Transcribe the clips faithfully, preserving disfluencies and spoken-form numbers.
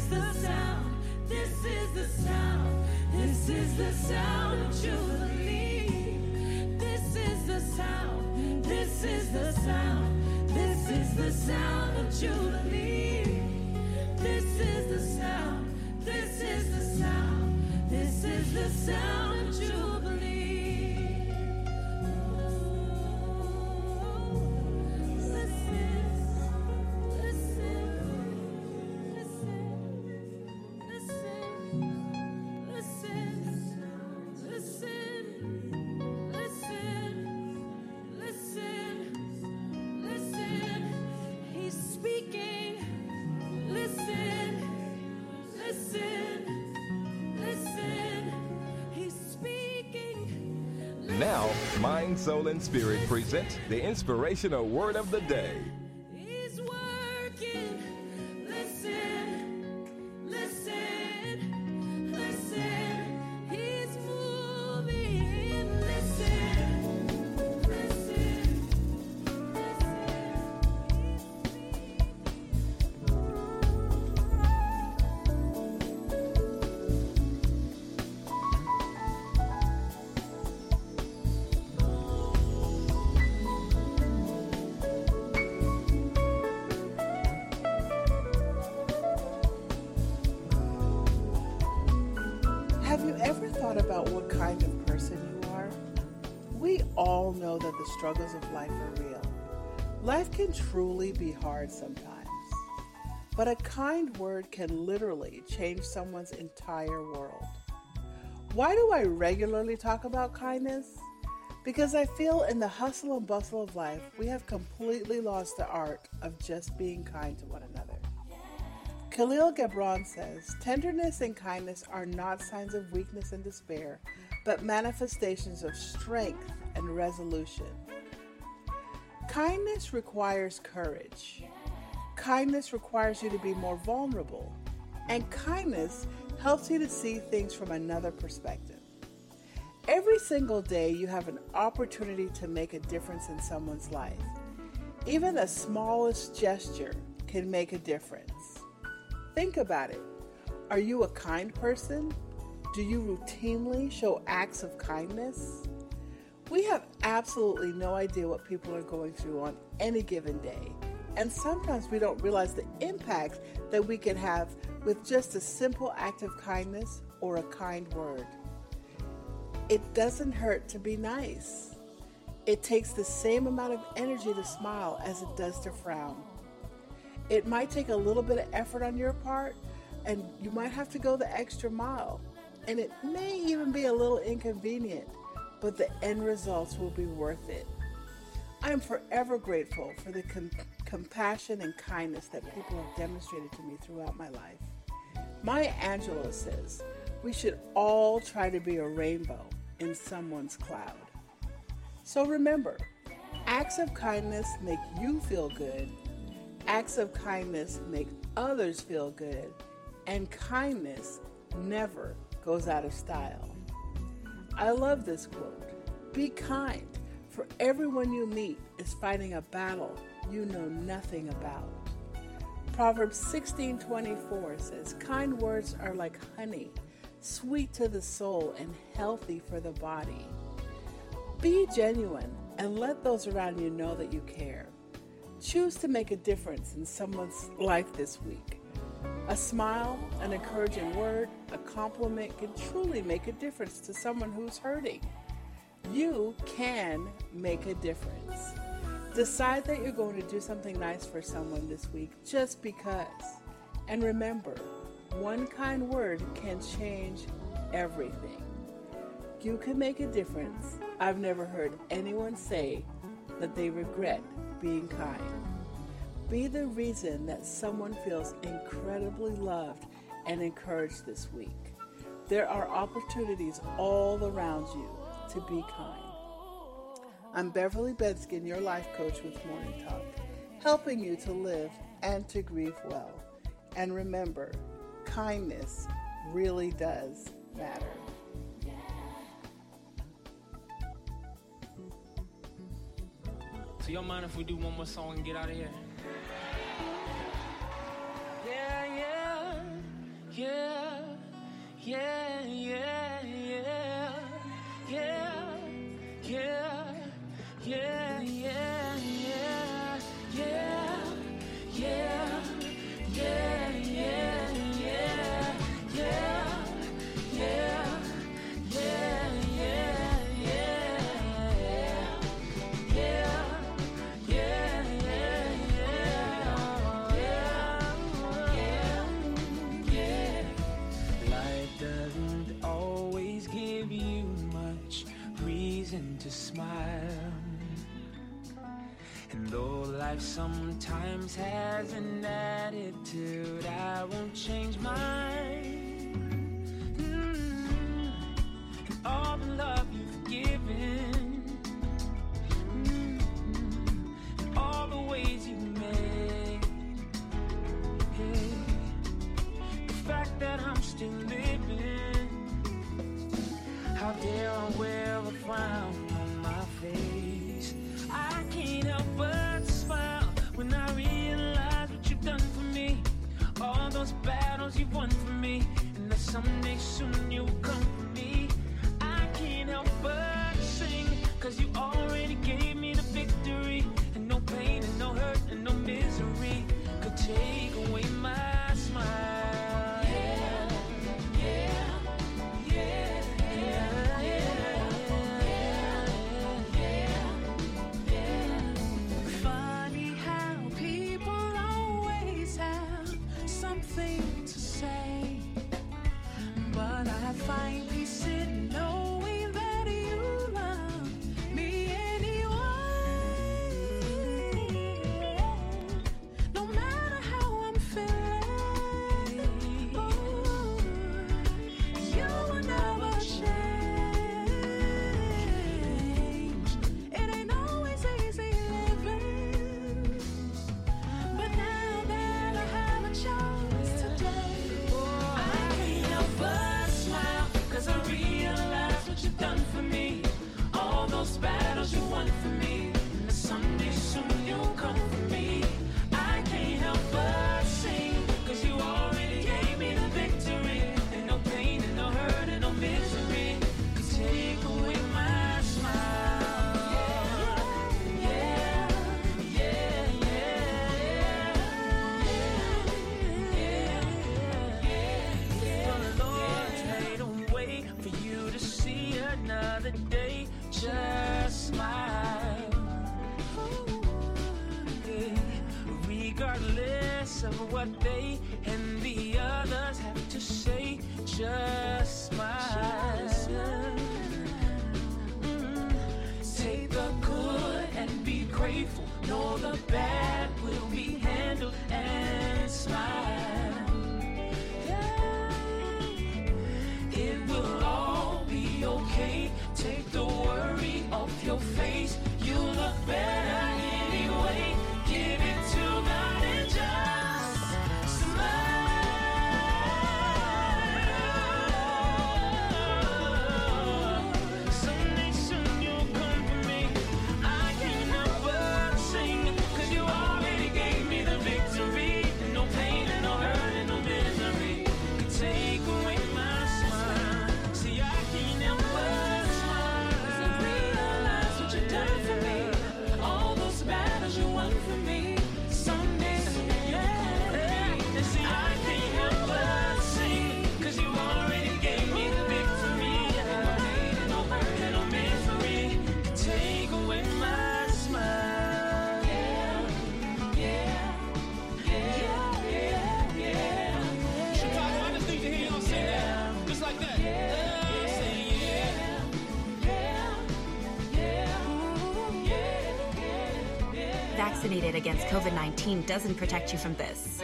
is the sound. This is the sound. This is the sound of Jubilee. This is the sound. This is the sound. This is the sound of Jubilee. This is the sound. This is the sound. This is the sound of Jubilee. Now, Mind, Soul, and Spirit presents the inspirational word of the day. He's working. Listen, listen, listen. He's moving. Listen, listen, Have you ever thought about what kind of person you are? We all know that the struggles of life are real. Life can truly be hard sometimes, but a kind word can literally change someone's entire world. Why do I regularly talk about kindness? Because I feel in the hustle and bustle of life, we have completely lost the art of just being kind to one another. Khalil Gibran says, tenderness and kindness are not signs of weakness and despair, but manifestations of strength and resolution. Kindness requires courage. Kindness requires you to be more vulnerable. And kindness helps you to see things from another perspective. Every single day, you have an opportunity to make a difference in someone's life. Even the smallest gesture can make a difference. Think about it. Are you a kind person? Do you routinely show acts of kindness? We have absolutely no idea what people are going through on any given day. And sometimes we don't realize the impact that we can have with just a simple act of kindness or a kind word. It doesn't hurt to be nice. It takes the same amount of energy to smile as it does to frown. It might take a little bit of effort on your part, and you might have to go the extra mile. And it may even be a little inconvenient, but the end results will be worth it. I am forever grateful for the com- compassion and kindness that people have demonstrated to me throughout my life. Maya Angelou says, we should all try to be a rainbow in someone's cloud. So remember, acts of kindness make you feel good. Acts of kindness make others feel good, and kindness never goes out of style. I love this quote. Be kind, for everyone you meet is fighting a battle you know nothing about. Proverbs sixteen twenty-four says, kind words are like honey, sweet to the soul and healthy for the body. Be genuine and let those around you know that you care. Choose to make a difference in someone's life this week. A smile, an encouraging word, a compliment can truly make a difference to someone who's hurting. You can make a difference. Decide that you're going to do something nice for someone this week just because. And remember, one kind word can change everything. You can make a difference. I've never heard anyone say that they regret being kind. Be the reason that someone feels incredibly loved and encouraged this week. There are opportunities all around you to be kind. I'm Beverly Benskin, your life coach with Morning Talk, helping you to live and to grieve well. And remember, kindness really does matter. So y'all mind if we do one more song and get out of here? Yeah, yeah. life sometimes has an attitude. I won't change mine. Mm. And all the love you've given, mm. and all the ways you made. Hey. The fact that I'm still living, how dare I wear a frown on my face. I can't help but smile when I realize what you've done for me. All those battles you've won for me, and that someday soon you'll come for me. I can't help but sing, cause you already gave me the victory. And no pain and no hurt and no misery could take away my smile. Yeah, yeah, yeah, yeah, yeah, yeah, yeah. Funny how people always have something to say, but I find peace in knowing that you love me anyway. No matter how I'm feeling, oh, you will never change. It ain't always easy living, but now that I have a chance today, I can't help but smile, cause I realize what you've done for me. All those battles you won for me, and that someday soon you'll come for me. I can't help but sing, cause you already gave me the victory. And no pain and no hurt and no misery could take away my smile. Yeah, yeah, yeah, yeah, yeah, yeah. For the Lord's made a way for you to see another day. Just smile. Yeah. Regardless of what they and the others have to say, just smile. Mm. Take the good and be grateful. Know the bad will be handled and smile. It will all be okay. Take the worry off your face. You look better anyway. Give it to God and just smile. Someday soon you'll come for me. I can't help but sing, cause you already gave me the victory. And no pain and no hurt and no misery can take away my smile. See, I can't help but smile, cause I realize what you've done for me. All those battles you won for me. Someday soon you'll come for me. And see, I can't help but sing, cause you already gave me the victory. And no pain and no hurt and no misery can take away my smile. Yeah, yeah, yeah, yeah, yeah. Chicago, I just need to hear y'all say that. Just like that. Yeah, say yeah. Vaccinated against COVID nineteen doesn't protect you from this.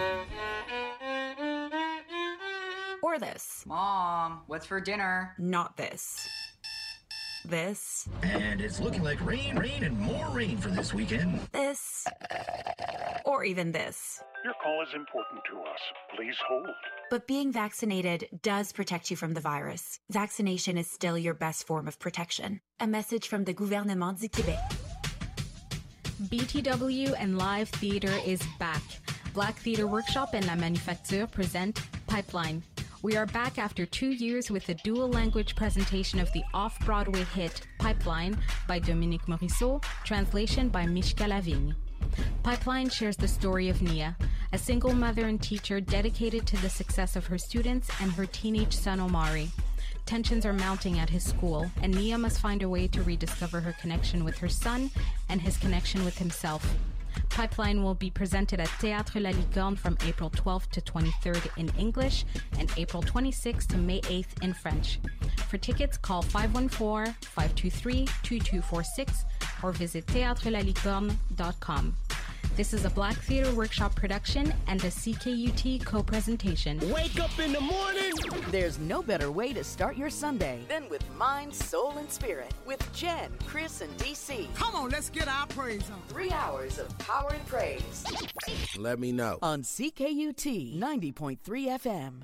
Or this. Mom, what's for dinner? Not this. This. And it's looking like rain, rain, and more rain for this weekend. This. Or even this. Your call is important to us. Please hold. But being vaccinated does protect you from the virus. Vaccination is still your best form of protection. A message from the Gouvernement du Québec. B T W and Live Theater is back. Black Theater Workshop and La Manufacture present Pipeline. We are back after two years with a dual-language presentation of the off-Broadway hit Pipeline by Dominique Morisseau, translation by Mishka Lavigne. Pipeline shares the story of Nia, a single mother and teacher dedicated to the success of her students and her teenage son Omari. Tensions are mounting at his school, and Nia must find a way to rediscover her connection with her son and his connection with himself. Pipeline will be presented at Théâtre La Licorne from April twelfth to twenty-third in English and April twenty-sixth to May eighth in French. For tickets, call five one four, five two three, two two four six or visit théâtre la licorne dot com. This is a Black Theater Workshop production and a C K U T co-presentation. Wake up in the morning! There's no better way to start your Sunday than with Mind, Soul, and Spirit with Jen, Chris, and D C. Come on, let's get our praise on. Three hours of power and praise. Let me know. On C K U T ninety point three F M.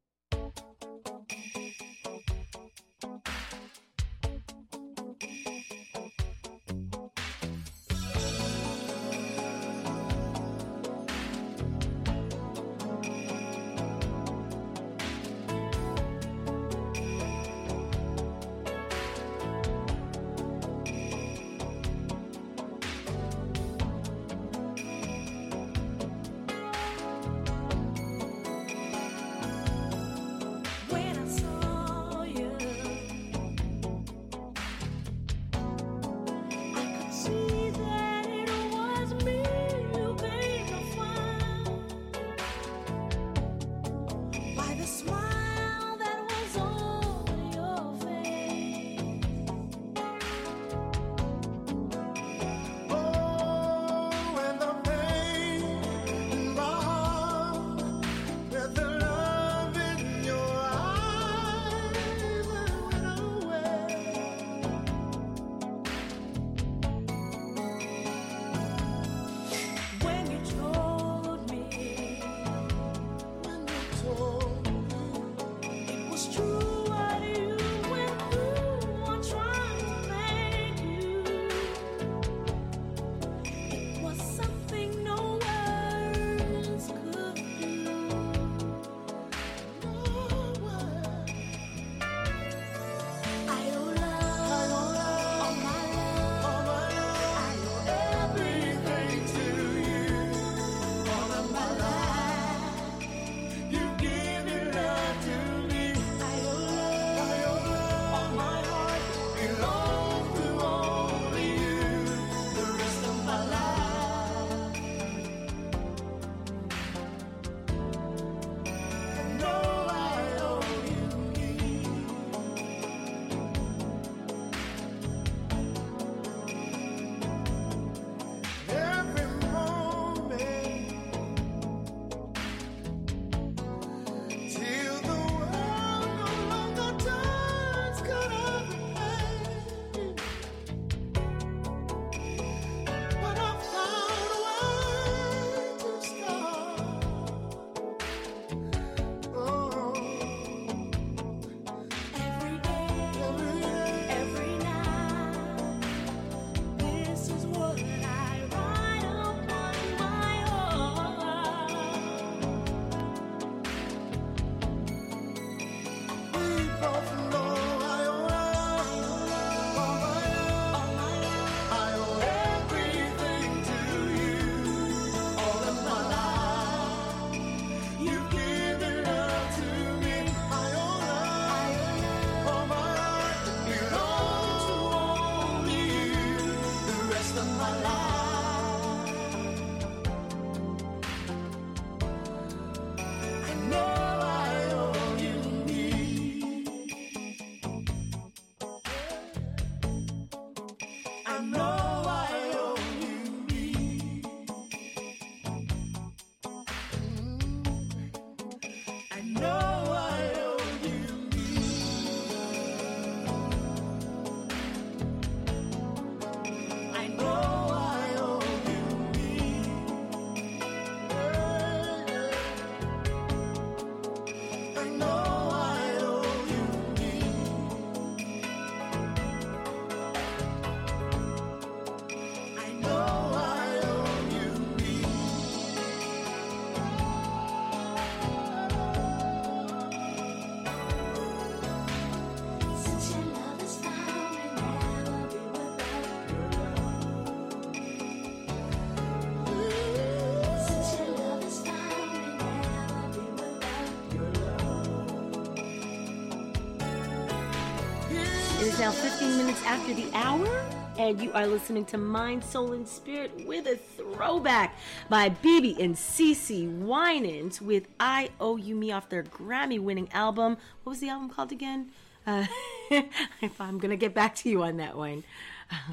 It is now fifteen minutes after the hour, and you are listening to Mind, Soul, and Spirit with a throwback by B B and CeCe Winans with I Owe You Me off their Grammy-winning album. What was the album called again? Uh, if I'm going to get back to you on that one.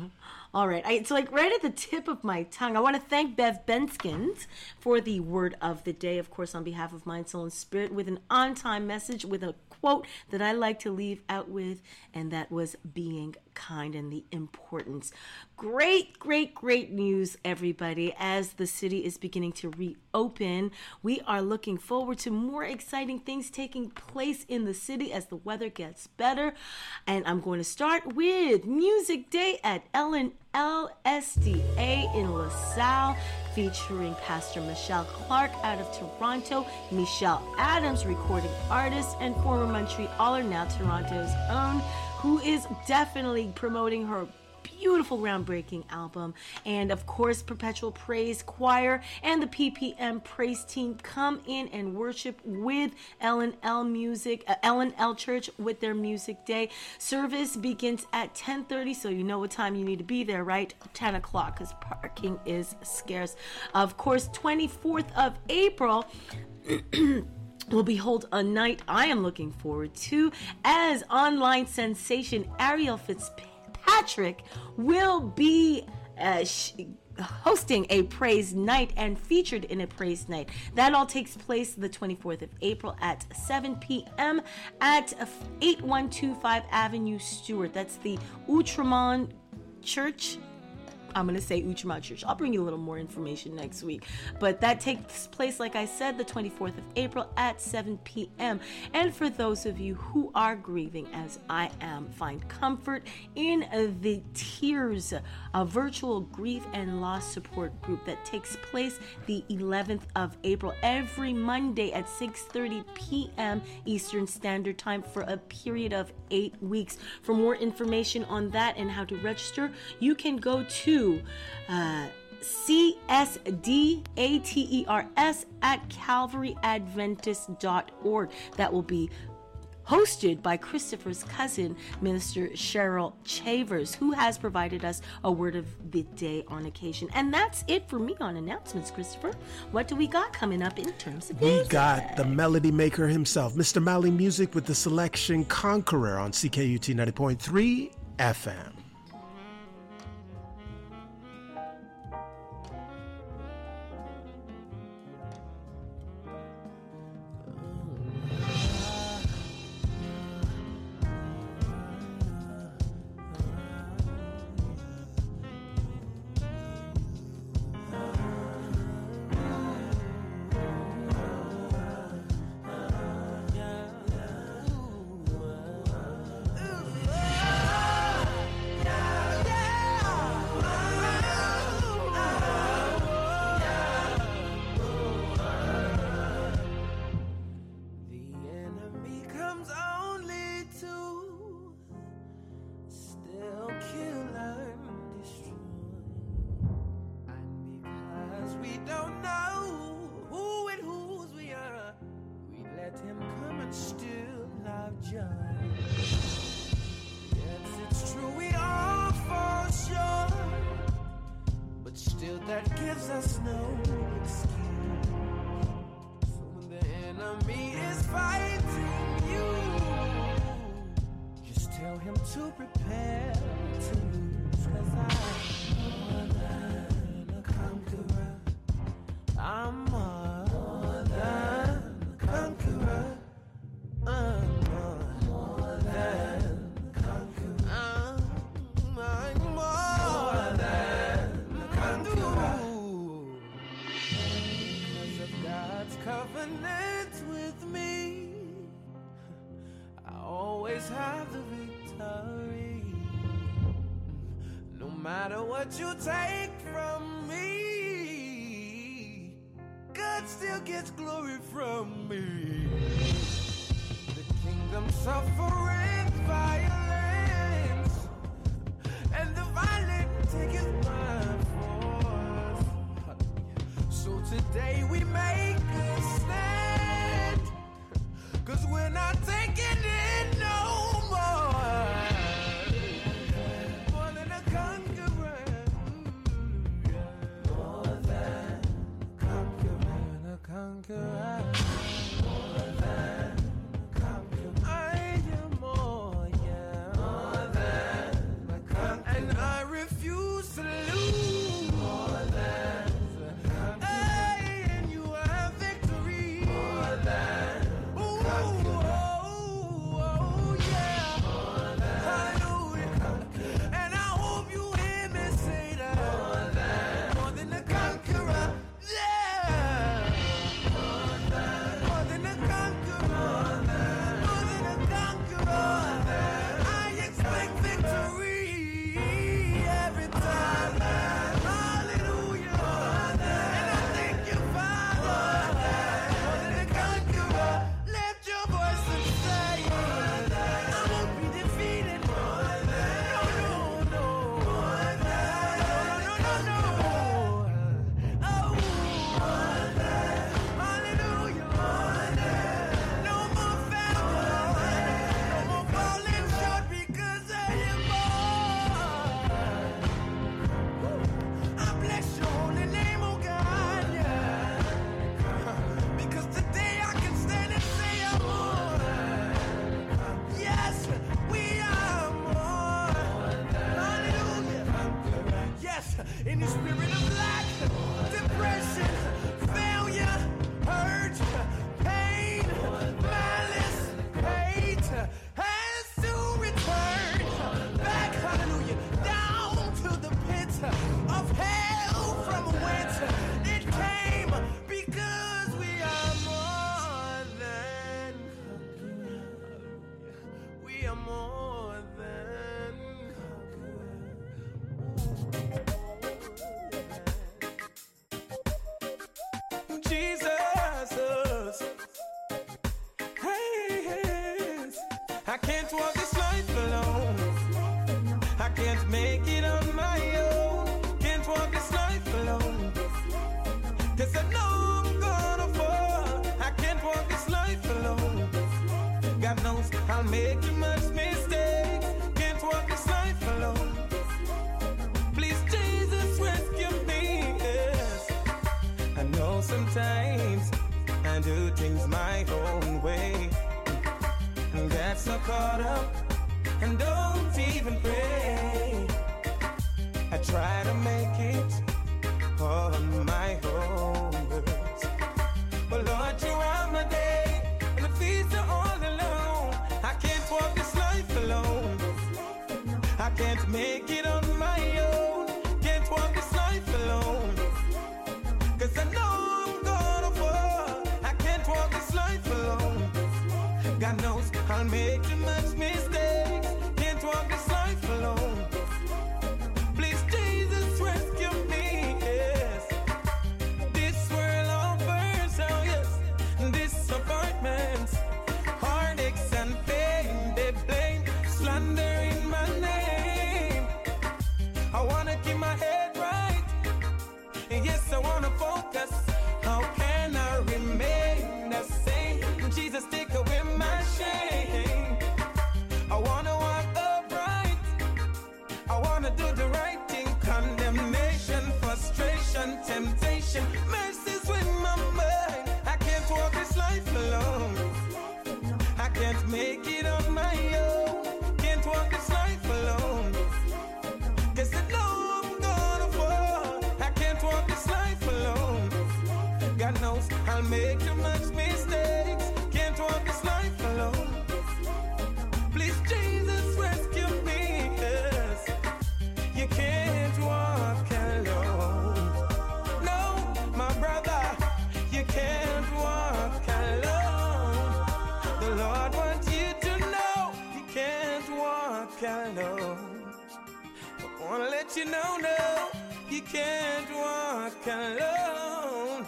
All right. I, it's like right at the tip of my tongue. I want to thank Bev Benskins for the word of the day, of course, on behalf of Mind, Soul, and Spirit, with an on-time message with a quote that I like to leave out with, and that was being kind and the importance. Great, great, great news, everybody. As the city is beginning to reopen, we are looking forward to more exciting things taking place in the city as the weather gets better. And I'm going to start with Music Day at Ellen L S D A in LaSalle, featuring Pastor Michelle Clark out of Toronto, Michelle Adams, recording artist and former Montrealer, now Toronto's own, who is definitely promoting her beautiful, groundbreaking album. And of course, Perpetual Praise Choir and the P P M Praise Team come in and worship with Ellen L Music, uh, Ellen L Church with their Music Day. Service begins at ten thirty, so you know what time you need to be there, right? ten o'clock, because parking is scarce. Of course, twenty-fourth of April will behold a night I am looking forward to, as online sensation Ariel Fitzpatrick will be uh, sh- hosting a praise night and featured in a praise night. That all takes place the twenty-fourth of April at seven p.m. at eight one two five Avenue Stewart. That's the Outremont Church. I'm going to say Outremont Church. I'll bring you a little more information next week. But that takes place, like I said, the twenty-fourth of April at seven p.m. And for those of you who are grieving, as I am, find comfort in the Tears, a virtual grief and loss support group that takes place the eleventh of April every Monday at six thirty p.m. Eastern Standard Time for a period of eight weeks. For more information on that and how to register, you can go to Uh, C S D A T E R S at calvary adventist dot org. That will be hosted by Christopher's cousin, Minister Cheryl Chavers, who has provided us a word of the day on occasion. And that's it for me on announcements, Christopher. What do we got coming up in terms of We music? got the melody maker himself, Mister Mali Music, with the selection Conqueror on C K U T ninety point three F M. You take from me, God still gets glory from me. The kingdom suffering violence, and the violent taketh by force. So today we make a stand, 'cause we're not taking it no more. More than a conqueror. Conqueror, more than conqueror. I am more more than conqueror. Jesus, hey, yes. I can't walk this life alone. I can't make it on my own. Can't walk this life alone. Cause I know I'm gonna fall. I can't walk this life alone. God knows I'll make too much mistakes. Can't walk this life alone. Please, Jesus, rescue me. Yes. I know sometimes I do things my own way. And get so caught up and don't even pray. I try to make it on my own words. But Lord, you are my day, and the feast are all alone. I can't walk this life alone. I can't make it on my own. Can't walk this life alone. Cause I know I'm gonna fall. I can't walk this life alone. God knows I'll make too much mistakes. Can't walk this life alone. Please, Jesus, rescue me, yes. This world offers, oh yes, disappointments, heartaches and pain. They blame slander in my name. I wanna keep my head right. Yes, I wanna focus. How can I remain the same? Jesus, take away my shame. I wanna walk upright. I wanna do the right thing. Condemnation, frustration, temptation, mercies with my mind. I can't walk this life alone. I can't make it on my own. Can't walk this life alone. Cause I know I'm gonna fall. I can't walk this life alone. God knows I'll make too much mistakes. Can't walk this life alone. Please, Jesus, rescue me, yes. You can't walk alone. No, my brother, you can't walk alone. The Lord wants you to know you can't walk alone. I wanna let you know, no, you can't walk alone.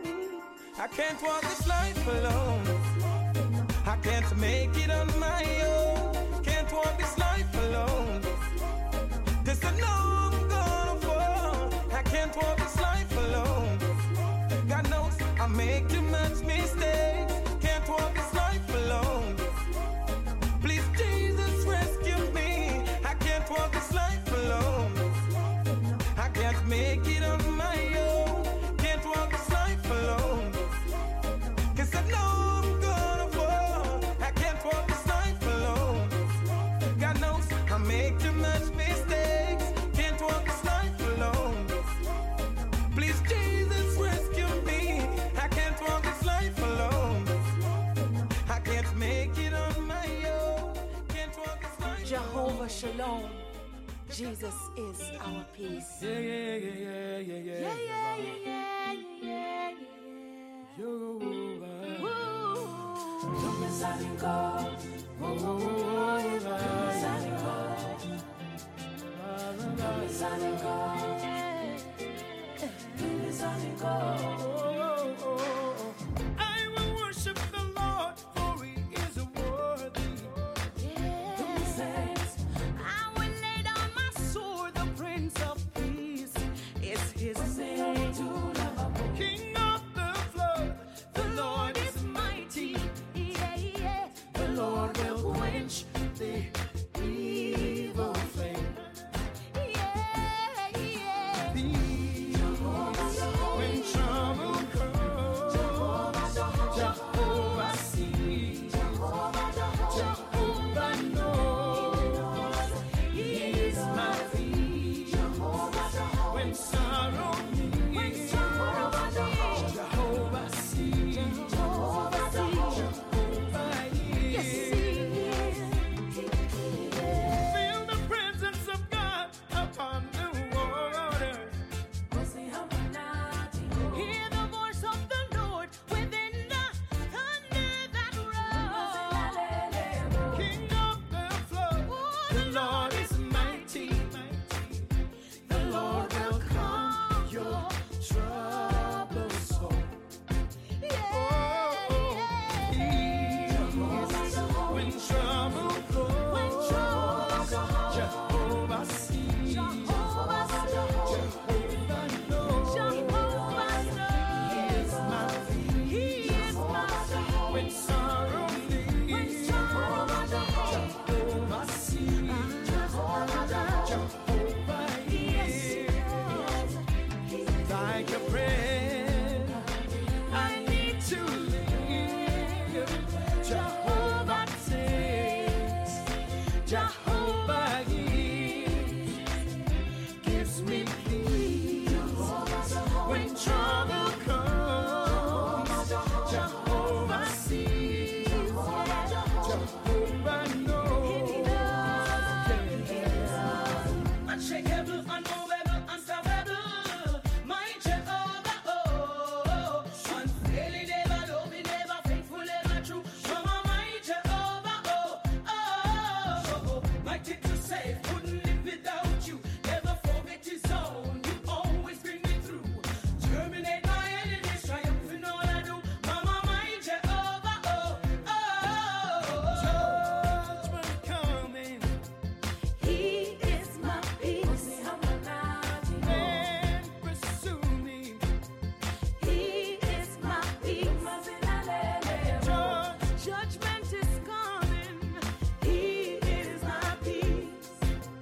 I can't walk this life alone. I can't make it on my own. Can't walk this life alone. Cause I know I'm gonna fall. I can't walk this life alone. God knows I make too much mistakes. Can't walk this life alone. Please, Jesus, rescue me. I can't walk this life alone. I can't make it on my own. Can't walk this life alone. Cause I know I'm gonna fall. I can't walk this life alone. God knows I make too much mistakes. Can't walk this life alone. Please, Jesus, rescue me. I can't walk this life alone. I can't make it on my own. Can't walk this life Jehovah Shalom. Jesus is our peace. Yeah, yeah, yeah, yeah, yeah, yeah, Yeah, yeah, yeah, yeah, yeah, yeah. I will worship the Lord, for He is worthy. I will lay down my sword, the Prince of Peace is His name. King of the flood, The Lord is mighty, yeah, yeah. the Lord will quench the evil flame. Yeah, yeah. Peace when trouble Jehovah is, gives me peace when trouble comes. Jehovah sees, Jehovah knows. Unshakable, unmovable, unstoppable, my Jehovah, oh, unfailing, never loving, never faithful, never true. Mama, my Jehovah, oh, oh, mighty to save, couldn't live without you. Never forget his own, you always bring me through. Terminate my enemies, triumph in all I do. Mama, my Jehovah, oh, oh, judgment coming. He is my peace. Man, pursue me. He is my peace. Judge, Judgment is coming. He is my peace.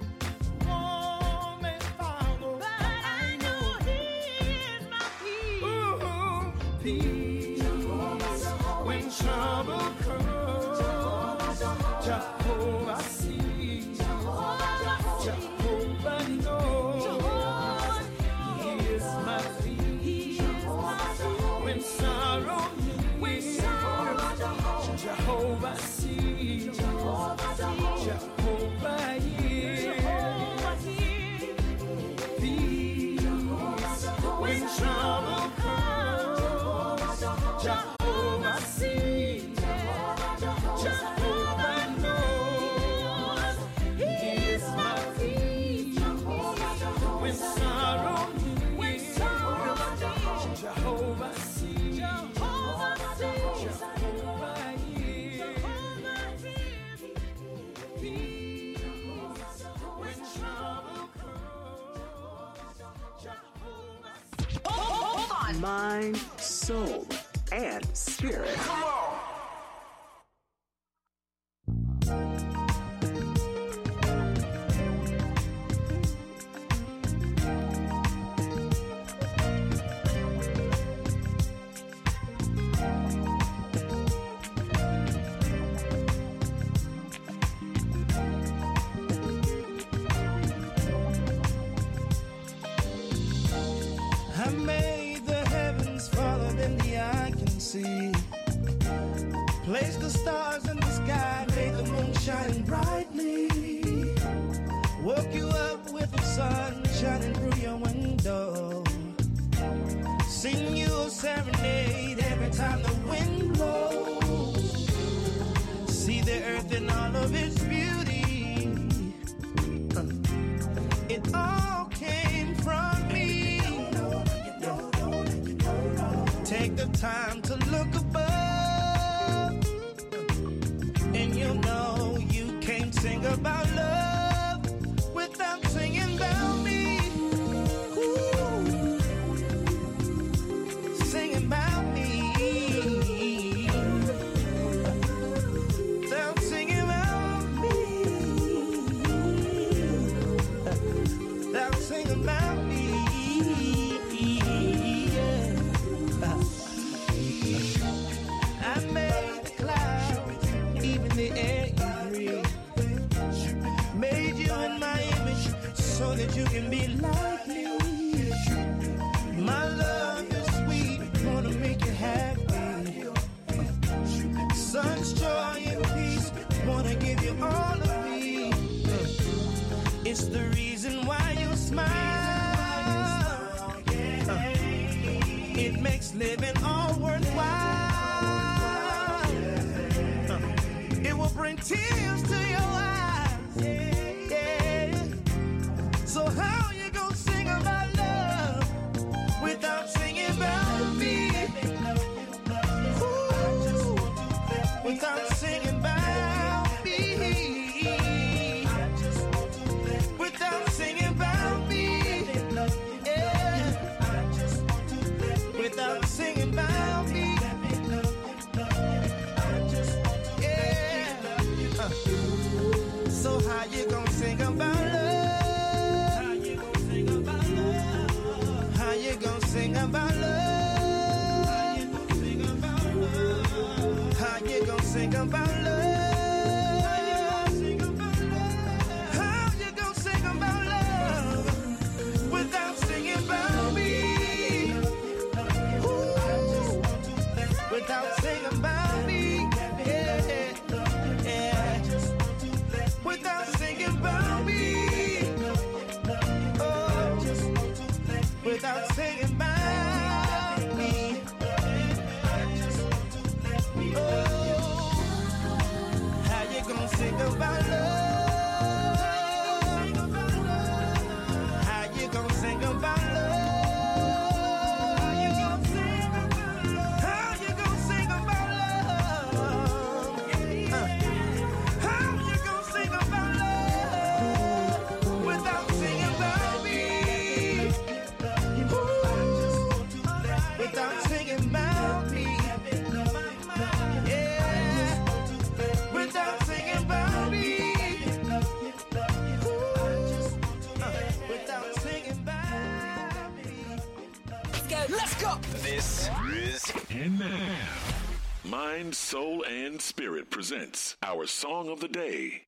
warm and follow. But I know he is my peace. Ooh, peace. When trouble comes, Jehovah sees, Jehovah knows. He is my peace. When sorrow hits, Jehovah sees, Jehovah hears. Peace. When trouble comes, Jehovah sees, Jehovah knows. He is my peace. When sorrow hits, Jehovah sees, Jehovah hears. Peace. When trouble comes, Jehovah sees. Mind, soul, and spirit. Come on. I made the heavens farther than the eye can see. Placed the stars in the sky, made the moon shine brightly. Woke you up with the sun shining through your window. Sing you a serenade every time the wind blows. See the earth in all of its beauty. It all came from me. Take the time to look above, and you'll know you can't sing about love without singing about me. Ooh. Sing about me. Without singing about me. Without singing about me. I made the clouds, even the air you breathe. Made you in my image so that you can be like me. My love is sweet, wanna make you happy. Such joy and peace, wanna give you all of me. It's the reason why you smile. It makes living all worthwhile. It will bring tears to your eyes. Yeah. So how you gonna sing about love without singing about me? Ooh, without singing about me. Without singing about me. Yeah. Without singing about me. So how you gonna sing about love? How you gonna sing about love? How you gonna sing about love? How you gonna sing about love? How you gonna sing about love? This is And now, Mind, Soul, and Spirit presents our Song of the Day.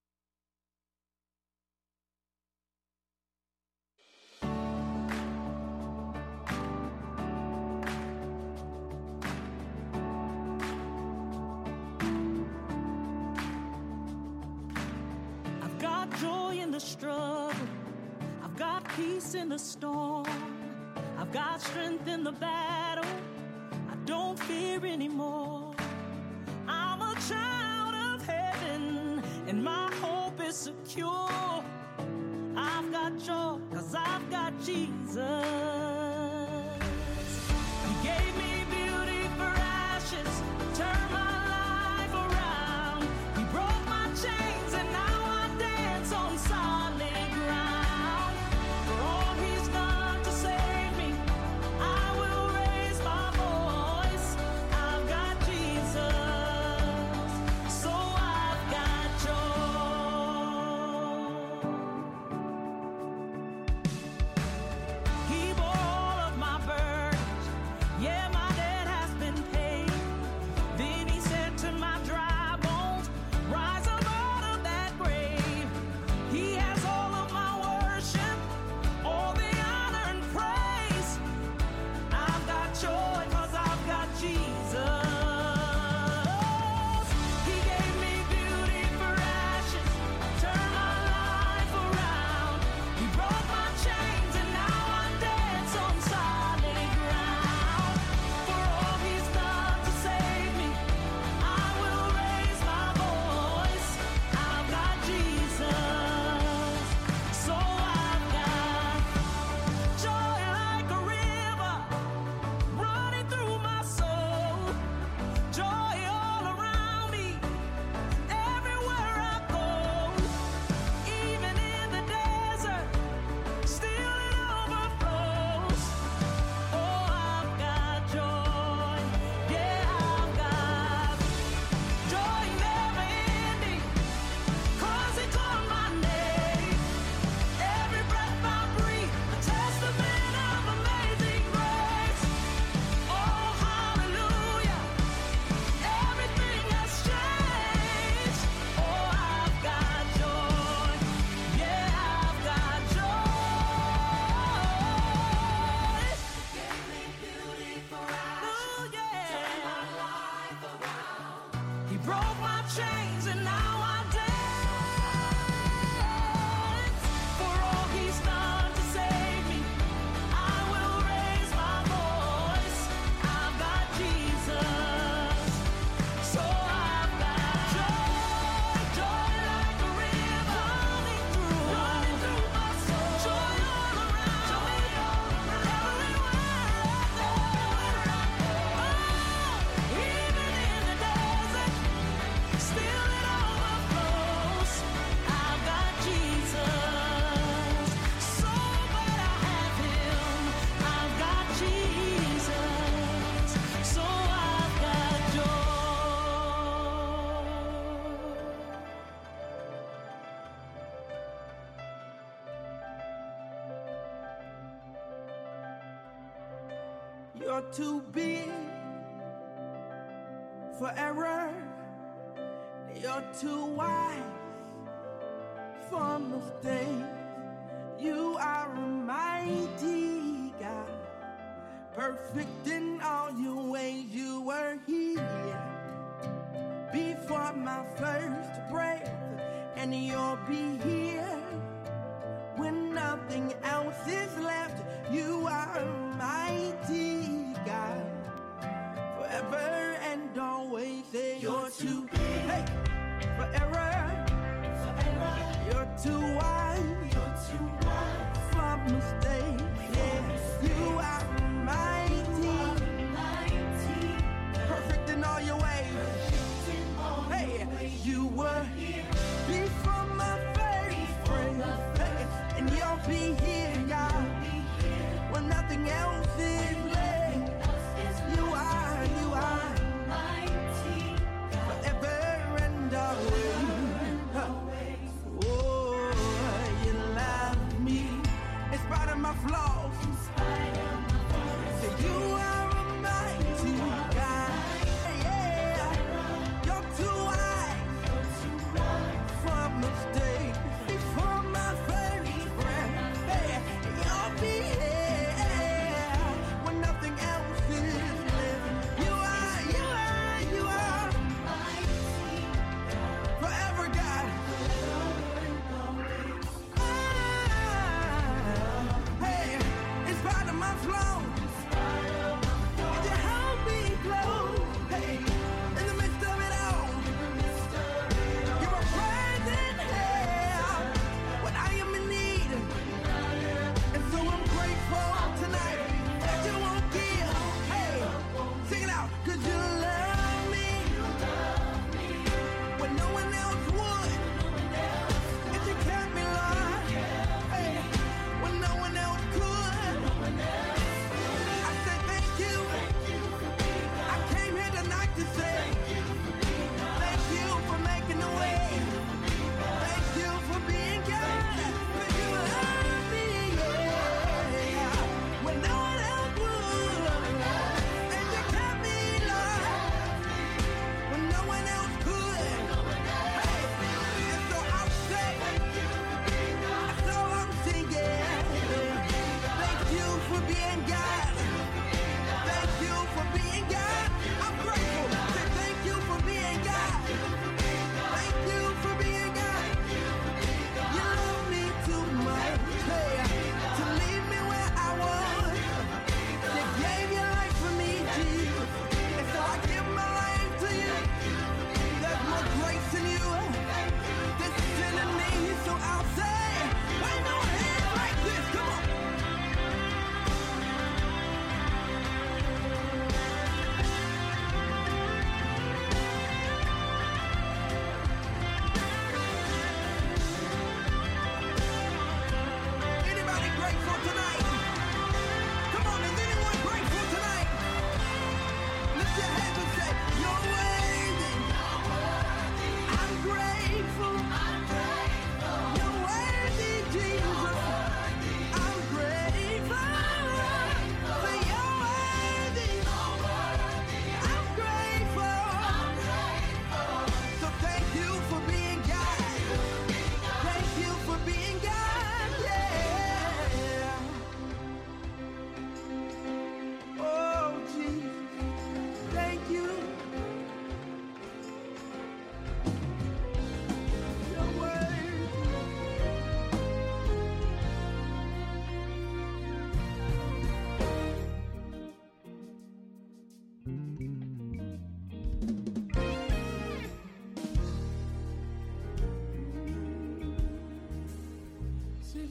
I've got joy in the struggle. I've got peace in the storm. I've got strength in the battle. I don't fear anymore. I'm a child of heaven, and my hope is secure. I've got joy, cause I've got Jesus. He gave me beauty for ashes, turned my life around. He broke my chains, and now I dance on solid ground. For all he's done to save me, I will raise my voice. I've got Jesus, so I've got joy. He bore all of my burdens, yeah, my debt has been paid. Then he said to my dry bones, rise up out of that grave. He has all of my worship, all the honor and praise. I've got joy, cause I've got Jesus. He gave me beauty for ashes, turned my life around. He broke my chains, and now I dance on solid ground. For all he's done to save me, I will raise my voice. I've got Jesus, so I've got joy like a river running through my soul. Joy all around me, everywhere I go. Even in the desert, still it overflows. Oh, I've got joy, yeah, I've got joy never ending, cause he called my name. Every breath I breathe, a testament of amazing grace. Oh, hallelujah, everything has changed. Oh, I've got joy, yeah, I've got joy. Gave me beauty for ashes, turned my life around. He broke my chains, and now I dance. For all he's done to save me, I will raise my voice. I've got Jesus, so I've got joy, joy like a river running through, running through my soul. Joy all around, joy all around, everywhere I go, everywhere I go. Oh, even in the desert, still it overflows. I've got Jesus, so glad I have him. I've got Jesus, so I've got joy. You're too big for error. You're too wise for mistakes. You are a mighty God, perfect in all your ways. You were here before my first breath, and you'll be here when nothing else is left. You are a mighty God, forever and always. Say you're too big, hey, for error, for error. You're too wise, you're too wise for mistakes. Yeah, you are mighty, mighty, perfect in all your ways. Hey, you were here before my first breath, hey, and you'll be here, God, when nothing else is left. You are, you are mighty, forever and always. Oh, you love me in spite of my flaws. Say you are a mighty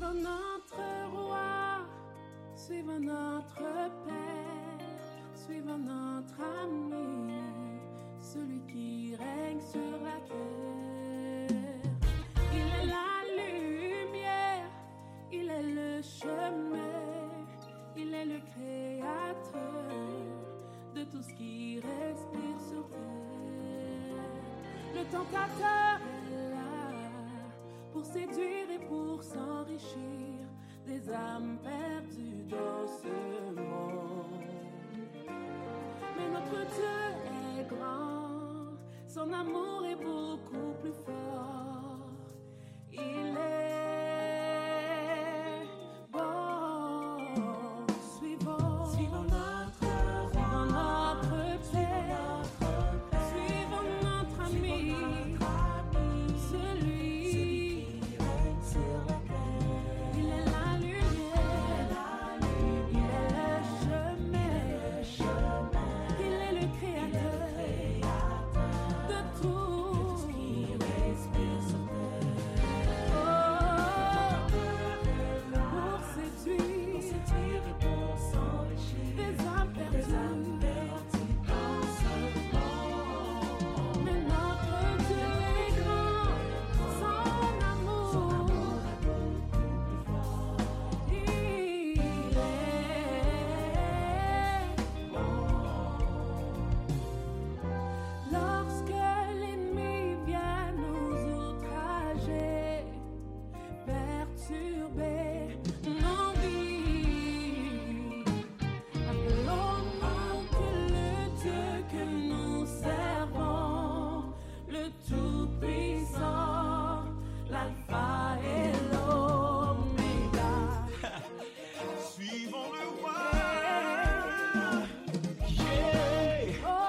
Suivons notre roi, suivons notre Père, suivons notre ami, celui qui règne sur la terre. Il est la lumière, il est le chemin, il est le créateur de tout ce qui respire sur terre. Le tentateur est là pour séduire et pour s'enrichir des âmes perdues dans ce monde. Mais notre Dieu est grand, son amour est beaucoup plus fort. Il est bon. Suivons, suivons notre roi, notre Père, suivons notre ami, celui qui règne sur la terre. Il est la lumière, il est le chemin, il est le créateur de tout ce qui respire sur terre. Pour séduire et pour s'enrichir des âmes perdues dans ce monde. Mais notre Dieu est grand, son amour il est bon. Lorsque l'ennemi vient nous outrager, perturber nos vies, appelons-nous que le Dieu que nous servons, le Tout-Puissant, l'Alpha et l'Oméga. Suivons le roi. Yeah. Oh,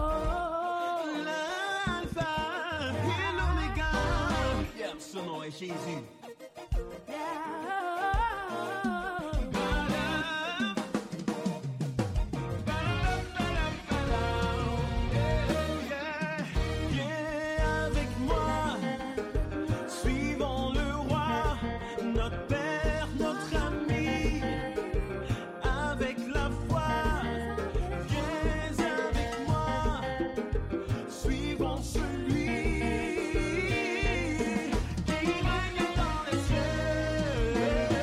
L'alpha et l'oméga. Yeah, son nom est Jésus. yeah. Avec moi, suivons le roi, notre Père, notre ami. Avec la foi, viens avec moi, suivons celui qui règne dans les cieux.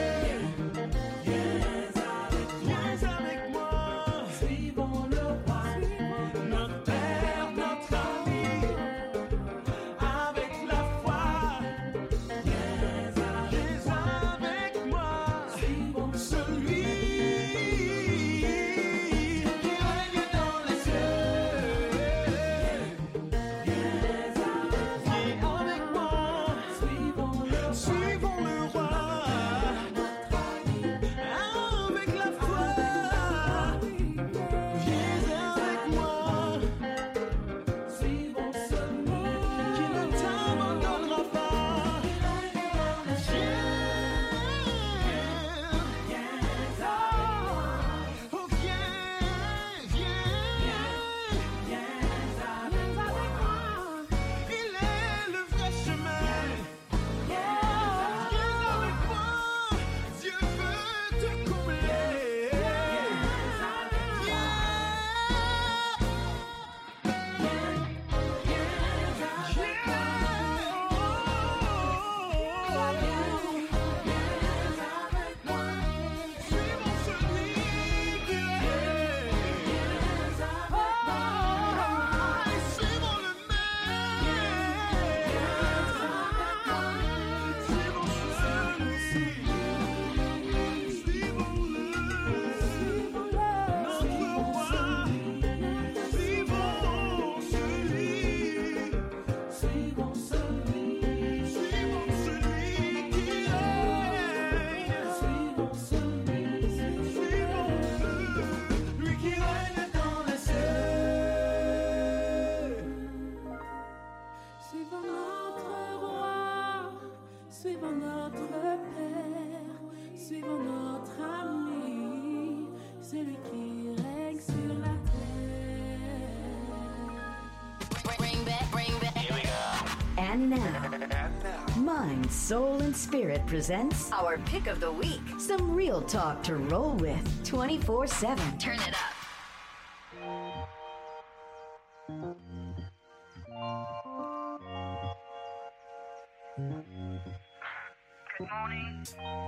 Viens avec moi, suivons le roi, notre Père, notre ami. Avec la foi, viens avec moi, suivons celui qui règne dans les cieux. Viens avec moi, suivons le roi, avec la foi, viens avec moi, suivons celui qui ne t'abandonnera pas. Oh, viens, viens, il est le vrai chemin. Viens avec moi, Dieu veut te combler. Suivons celui qui est. Suivons le maire. Suivons celui. Suivons-le. Notre roi. Suivons celui. Suivons celui. Suivons celui qui règne. Suivons celui. Suivons-le. Lui qui règne dans les cieux. Suivons notre roi, suivons notre Père, suivons notre ami, celui qui règne sur la terre. And now, Mind, Soul, and Spirit presents our Pick of the Week. Some real talk to roll with twenty-four seven. Turn it up. Good morning.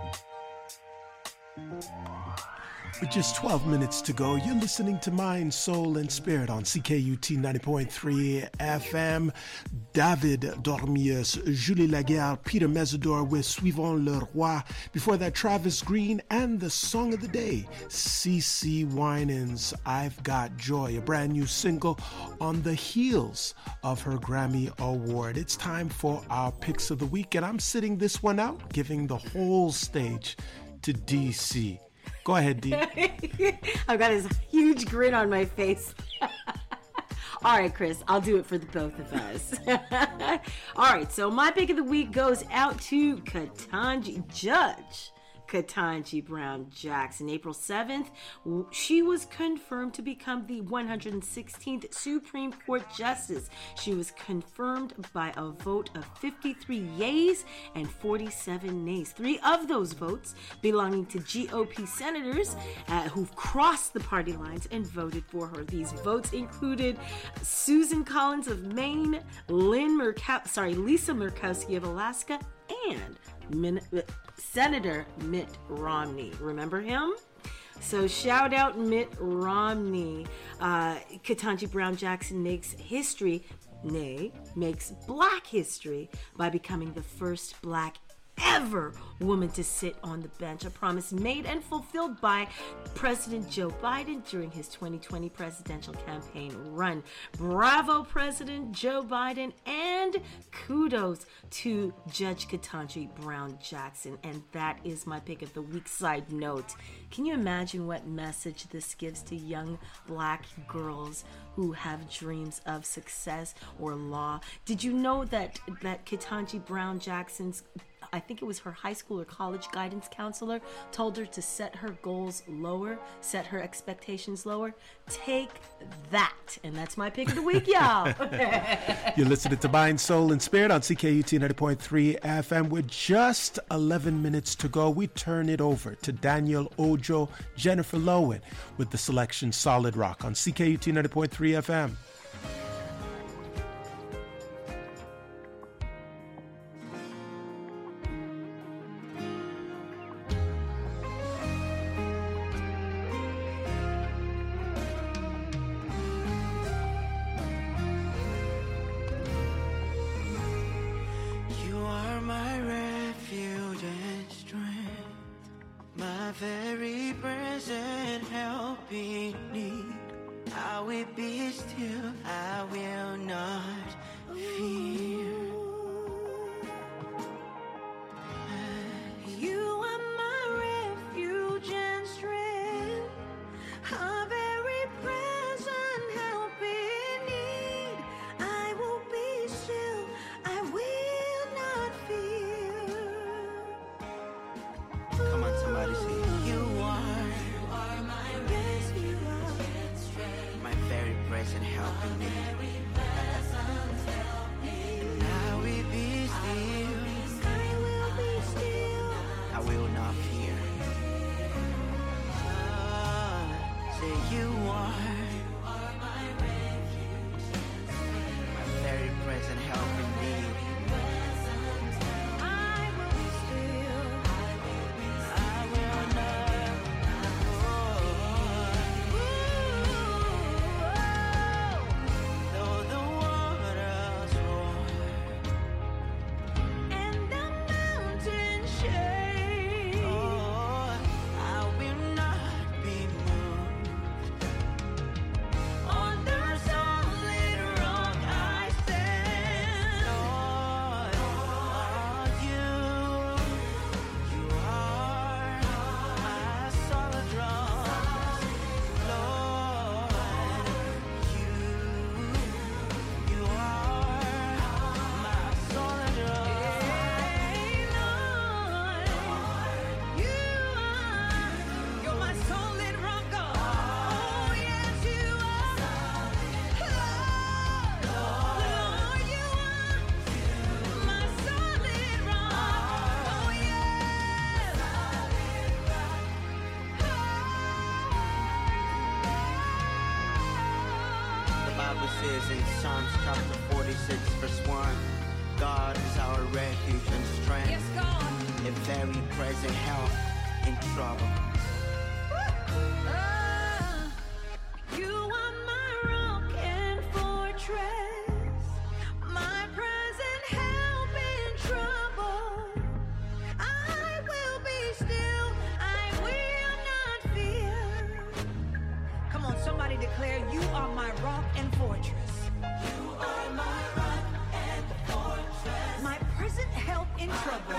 With just twelve minutes to go, you're listening to Mind, Soul, and Spirit on C K U T ninety point three F M. David Dormius, Julie Laguerre, Peter Mesidor with Suivons le Roi. Before that, Travis Green and the song of the day, CeCe Winans, I've Got Joy, a brand new single on the heels of her Grammy Award. It's time for our picks of the week, and I'm sitting this one out, giving the whole stage to D C. Go ahead, D. I've got this huge grin on my face. All right, Chris, I'll do it for the both of us. All right, so my pick of the week goes out to Ketanji Judge. Ketanji Brown Jackson. April seventh, she was confirmed to become the one hundred sixteenth Supreme Court Justice. She was confirmed by a vote of fifty-three yeas and forty-seven nays. Three of those votes belonging to G O P senators uh, who've crossed the party lines and voted for her. These votes included Susan Collins of Maine, Lynn Murkow- sorry, Lisa Murkowski of Alaska, and Min- Senator Mitt Romney. Remember him? So shout out Mitt Romney. Uh, Ketanji Brown Jackson makes history, nay, makes Black history by becoming the first Black ever woman to sit on the bench, a promise made and fulfilled by President Joe Biden during his twenty twenty presidential campaign run. Bravo, President Joe Biden, and kudos to Judge Ketanji Brown Jackson. And that is my pick of the week. Side note, can you imagine what message this gives to young Black girls who have dreams of success or law? Did you know that that Ketanji Brown Jackson's, I think it was her high school or college guidance counselor, told her to set her goals lower, set her expectations lower? Take that. And that's my pick of the week, y'all. You're listening to Mind, Soul, and Spirit on C K U T ninety point three F M. With just eleven minutes to go, we turn it over to Daniel Ojo, Jennifer Lowen with the selection Solid Rock on C K U T ninety point three F M. Very present helping need. I will be still Psalms chapter forty-six, verse one. God is our refuge and strength. Yes, God. A very present help in trouble. Ah, you are my rock and fortress, my present help in trouble. I will be still, I will not fear. Come on, somebody declare, you are my rock and fortress. You are my rock and fortress, my present help in trouble.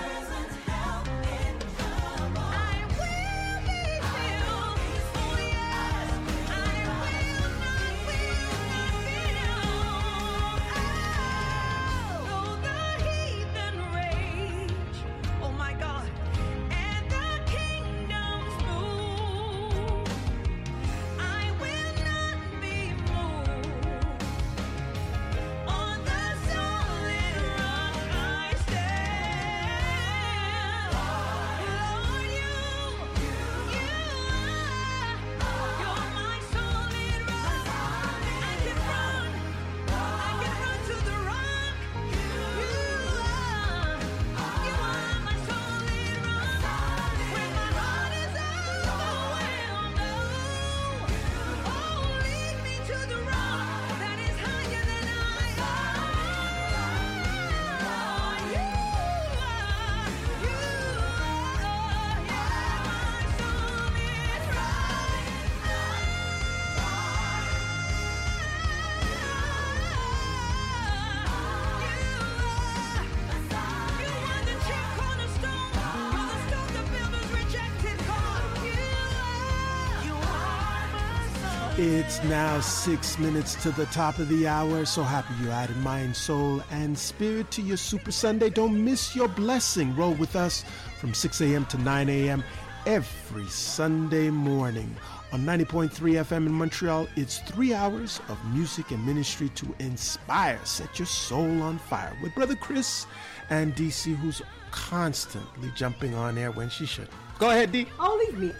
It's now six minutes to the top of the hour. So happy you added mind, soul, and spirit to your Super Sunday. Don't miss your blessing. Roll with us from six a.m. to nine a.m. every Sunday morning. On ninety point three F M in Montreal, it's three hours of music and ministry to inspire. Set your soul on fire with Brother Chris and D C, who's constantly jumping on air when she should. Go ahead, D. Oh, leave me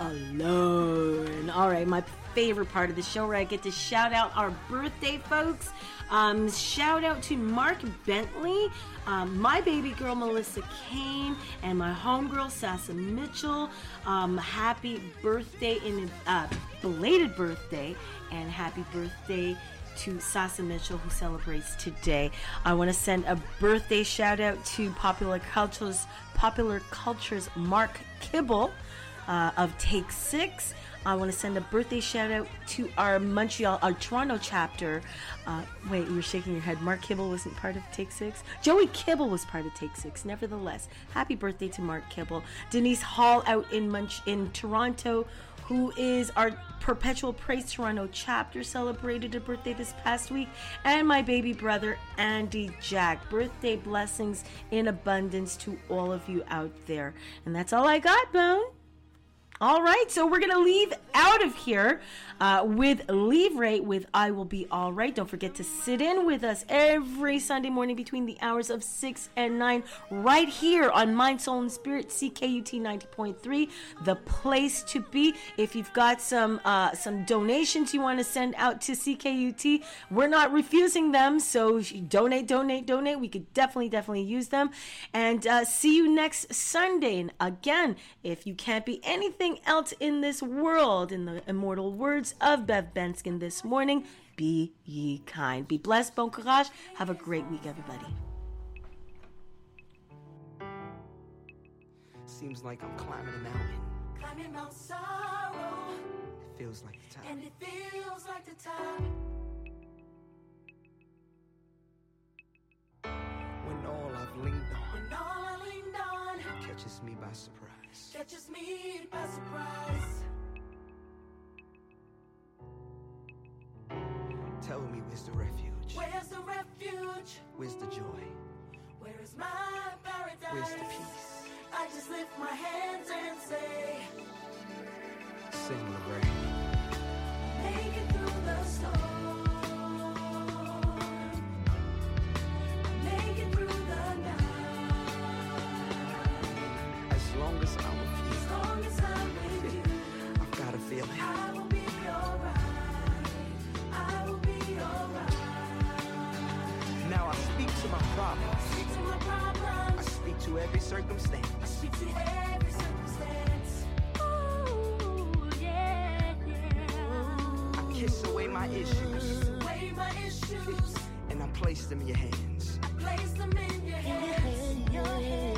alone. All right, my favorite part of the show where I get to shout out our birthday folks. Um, shout out to Mark Bentley, um, my baby girl Melissa Kane, and my homegirl Sasa Mitchell. Um, happy birthday, in uh, belated birthday, and happy birthday to Sasa Mitchell, who celebrates today. I want to send a birthday shout out to Popular Cultures, Popular Cultures Mark Kibble uh, of Take Six. I want to send a birthday shout out to our Montreal, our Toronto chapter. Uh, wait, you're shaking your head. Mark Kibble wasn't part of Take Six? Joey Kibble was part of Take Six. Nevertheless, happy birthday to Mark Kibble. Denise Hall out in Munch in Toronto, who is our Perpetual Praise Toronto chapter, celebrated a birthday this past week. And my baby brother, Andy Jack. Birthday blessings in abundance to all of you out there. And that's all I got, Bone. All right, so we're going to leave out of here uh, with Leave Rate with I Will Be All Right. Don't forget to sit in with us every Sunday morning between the hours of six and nine right here on Mind, Soul, and Spirit, C K U T ninety point three, the place to be. If you've got some uh, some donations you want to send out to C K U T, we're not refusing them, so donate, donate, donate. We could definitely, definitely use them. And uh, see you next Sunday. And again, if you can't be anything else in this world, in the immortal words of Bev Benskin this morning, be ye kind. Be blessed, bon courage. Have a great week, everybody. Seems like I'm climbing a mountain. Climbing Mount Sorrow. It feels like the top. And it feels like the top. When all I've leaned on, When all I leaned on catches me by surprise. catches me by surprise. Tell me, where's the refuge? Where's the refuge? Where's the joy? Where is my paradise? Where's the peace? I just lift my hands and say, Sing the rain. make it through the storm. Make it through the night. As long as I'm with you, As long as I'm with you, I've got a feeling. I will be alright. I will be alright. to every circumstance. I speak to every circumstance. Ooh, yeah, yeah. I kiss away my issues. Away my issues. And I place them in your hands. I place them in your hands. Your hands.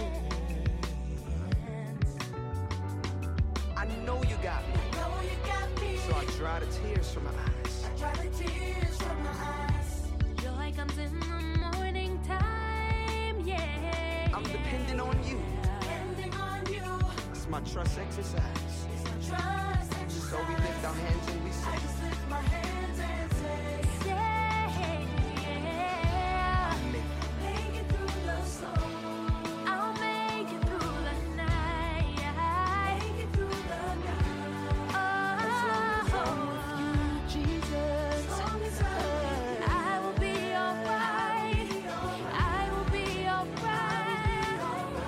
I know you got me. I know you got me. So I dry the tears from my eyes. I dry the tears from my eyes. Joy comes in the morning time, yeah. I'm depending on you. Depending on you. It's my trust exercise. It's my trust exercise. So we lift our hands and we say, I just lift my hands and say, yeah, yeah. I make it. Make it through the storm. I'll make it through the night. Make it through the night. Oh, as long as I'm with you, Jesus. As long as I'm with you, I will be alright. I will be alright.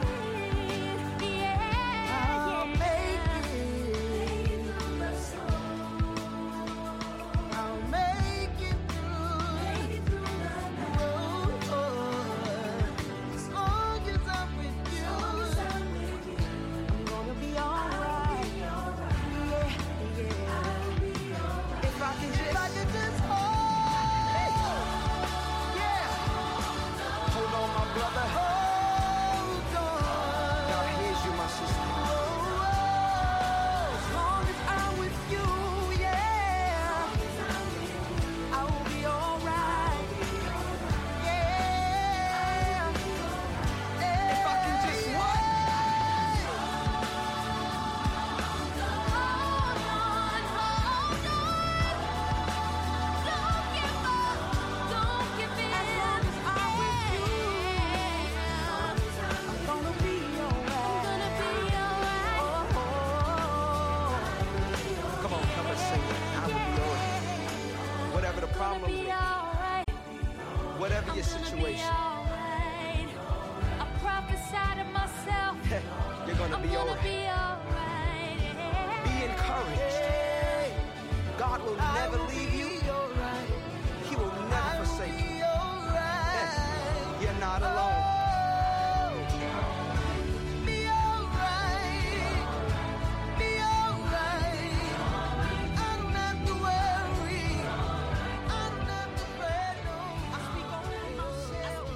Yeah, I'll yeah. make it. Make it through the storm. I'll make it through. Make it through the night. Oh, oh. As long as I'm with you, As long as I'm with you, I'm gonna be alright. I'll be alright. Yeah, yeah. I'll be alright. If I can just, if I can just hold, yeah. Hold on, my brother. Hold on. Now here's you, my sister. As long as I'm with you, yeah, I will be alright. Yeah. If I can just what? Come on, come and sing it. I will be alright. Whatever the problem may be, whatever your situation, I prophesy to myself. you're gonna I'm be gonna alright. be alright. Be encouraged. God will never leave you. He will never forsake you. You're not alone. Be alright. Be alright. I don't have to worry. I don't have to fret. No, I speak only myself.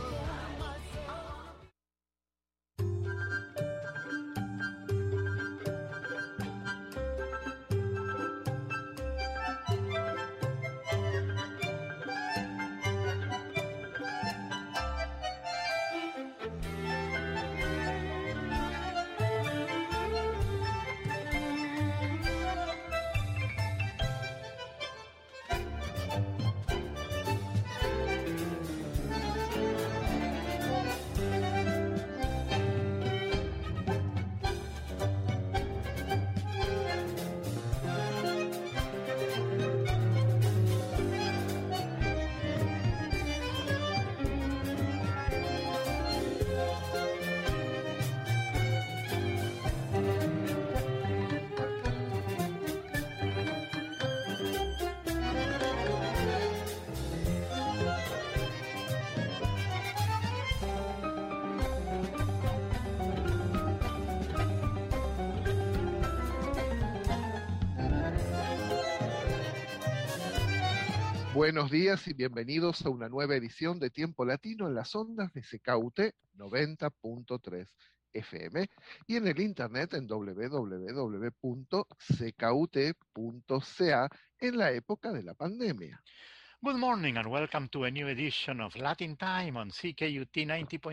Buenos días y bienvenidos a una nueva edición de Tiempo Latino en las ondas de C K U T noventa punto tres F M y en el internet en doble u doble u doble u punto c k u t punto c a en la época de la pandemia. Good morning and welcome to a new edition of Latin Time on C K U T ninety point